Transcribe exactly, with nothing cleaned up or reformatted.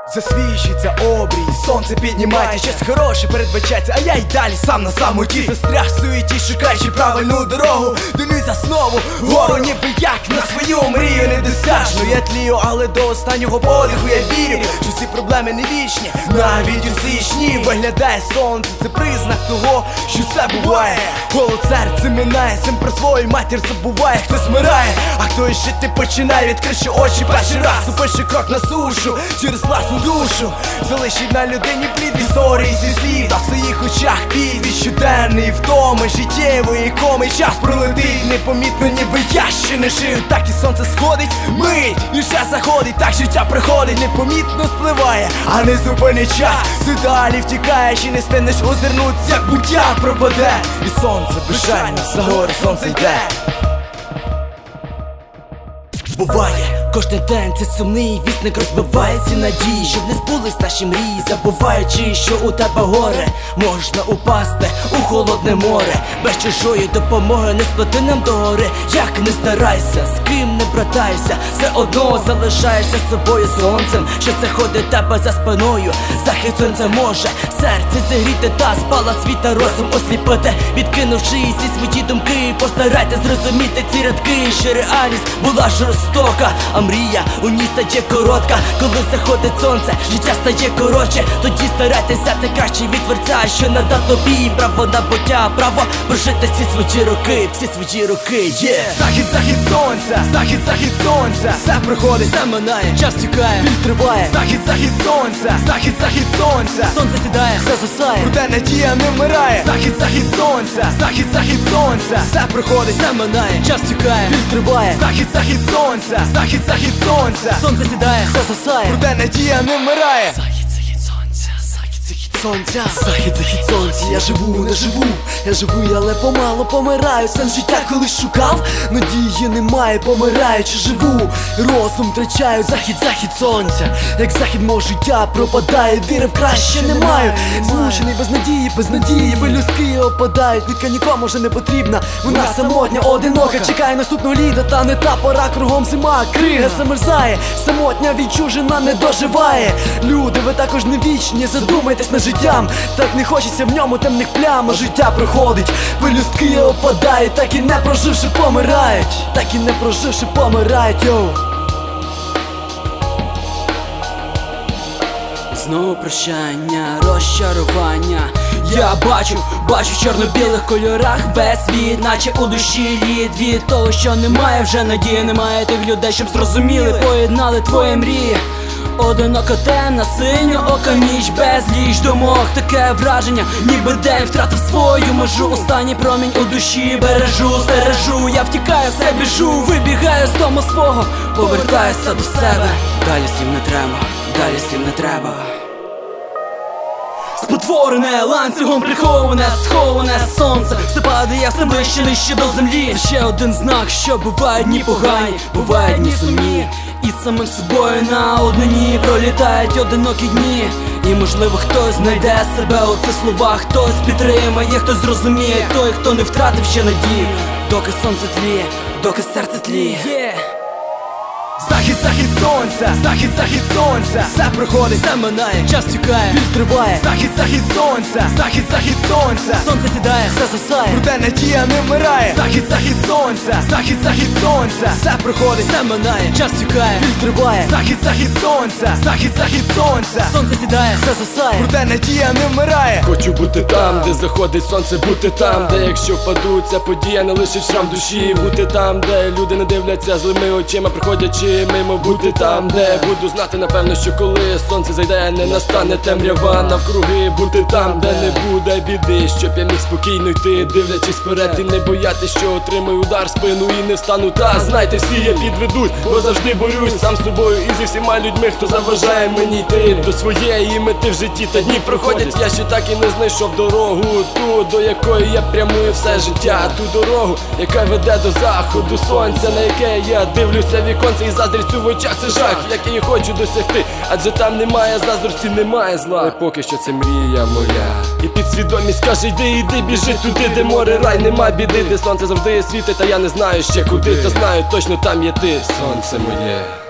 Засвічується обрій, сонце піднімається, щось хороше передбачається, а я й далі сам на самоті. Застряг в суеті, шукаючи правильну дорогу. Дивлюсь за знову вгору, ніби як на свою мрію недосяжну. Я тлію, але до останнього подиху я вірю, що всі проблеми не вічні, навіть у січні. Виглядає сонце, це признак того, що все буває. Голод серце минає, син про свою матір забуває. Хтось вмирає, а хтось жити починає. Відкривши очі перший раз, ступивши крок на сушу через власну душу. Залишить на людині плід історії зі слів, та в своїх очах підвід щоденний втоми життєвої коми. Час пролетить непомітно, ніби я ще не жив. Так і сонце сходить, мить, і ще заходить. Так життя приходить, непомітно спливає, а не зупинить час. Все далі втікає, чи не стигнеш озирнуться, як буття пропаде. І сонце безжально за гори сонце йде. Буває, кожен день це сумний вісник, розбивається надії, щоб не збулись наші мрії, забуваючи, що у тебе горе можна упасти у холодне море. Без чужої допомоги не сплати нам до гори. Як не старайся, з ким не братайся, все одно залишаєшся собою сонцем, що це ходить тебе за спиною. Захід сонця може серце зігріти та спала світа розум осліпити. Відкинувши всі свої думки, постарайтесь зрозуміти ці рядки, що реальність була жорстока, а мрія у ній стає коротка. Коли заходить сонце, життя стає коротше. Тоді старайтесь взяти краще від творця, що надав тобі право на буття, право прожити всі свої роки, всі свої роки, yeah. Захід, захід сонця, захід, захід сонця, все приходить, все минає, час тікає, біль триває. Захід, захід сонця, захід, захід сонця, сонце сідає, все засає, проте надія не вмирає. Захід, захід сонця, захід, захід сонця, все приходить, все минає, час тікає, біль триває. Захід, захід сонця, захід, захід сонця, сонце сідає, все засає, проте надія не вмирає. Захід, захід сонця, захід, захід сонця, захід, захід сонця. Я живу, не живу, я живу, але помало помираю. Сенс життя колись шукав, надії немає, помираючи живу, розум втрачаю. Захід, захід сонця, як захід мого життя пропадає, віри в краще не маю. Змушений без надії, без надії, пелюстки опадають. Квітка нікому вже не потрібна, вона самотня, одинока, чекає наступного літа, та не та пора, кругом зима, крига замерзає, самотня відчужена не доживає. Люди, ви також не вічні, задумайтесь над життям, так не хочеться в ньому темних плям. А життя проходить, пелюстки опадають, так і не проживши помирають, так і не проживши помирають, йоу. Знову прощання, розчарування. Я бачу, бачу в чорно-білих кольорах весь світ, наче у душі лід. Від того, що немає вже надії, немає тих людей, щоб зрозуміли, поєднали твої мрії. Одиноко темна, синьоока ніч, безліч думок, таке враження, ніби день втратив свою межу. Останній промінь у душі бережу, стережу. Я втікаю, все біжу, вибігаю з дому свого, повертаюся до себе. Далі слів не треба, далі слів не треба. Спотворене, ланцюгом приховане, сховане сонце, все падає все ближче, нижче до землі. Ще один знак, що бувають дні погані, бувають дні сумні, і самим собою на однині пролітають одинокі дні. І можливо хтось знайде себе у цих словах, хтось підтримає, хтось зрозуміє, той, хто не втратив ще надію. Доки сонце тліє, доки серце тліє, yeah. Захід, захід сонця, захід, захід сонця, все приходить, все минає, час тікає, біль триває. Захід, захід сонця, захід, захід сонця, сонце сідає, все засає, проте надія не вмирає. Захід, захід сонця, захід, захід сонця, все приходить, все минає, час тікає, біль триває. Захід, захід сонця, захід, захід сонця, сонце сідає, все засає, проте надія не вмирає. Хочу бути там, де заходить сонце, бути там, де якщо впаду, ця подія не лишить шрам душі. Бути там, де люди не дивляться злими очима, приходячи мимо. Бути там, де буду знати напевно, що коли сонце зайде, не настане темрява навкруги. Бути там, де не буде біди, щоб я міг спокійно йти, дивлячись вперед і не боятись, що отримаю удар в спину і не встану. Та знайте, всі я підведуть, бо завжди борюсь сам з собою і зі всіма людьми, хто заважає мені йти до своєї мети в житті. Та дні проходять, я ще так і не знайшов дорогу, ту, до якої я прямую все життя. Ту дорогу, яка веде до заходу сонця, на яке я дивлюся віконце і заздрістю в очах. Це жах, який я хочу досягти, адже там немає заздрості, немає зла. Але поки що це мрія моя, і підсвідомість каже, йди, йди, біжи туди, де море, рай, нема біди, де сонце завжди світить, та я не знаю ще куди. Та знаю, точно там є ти, сонце моє.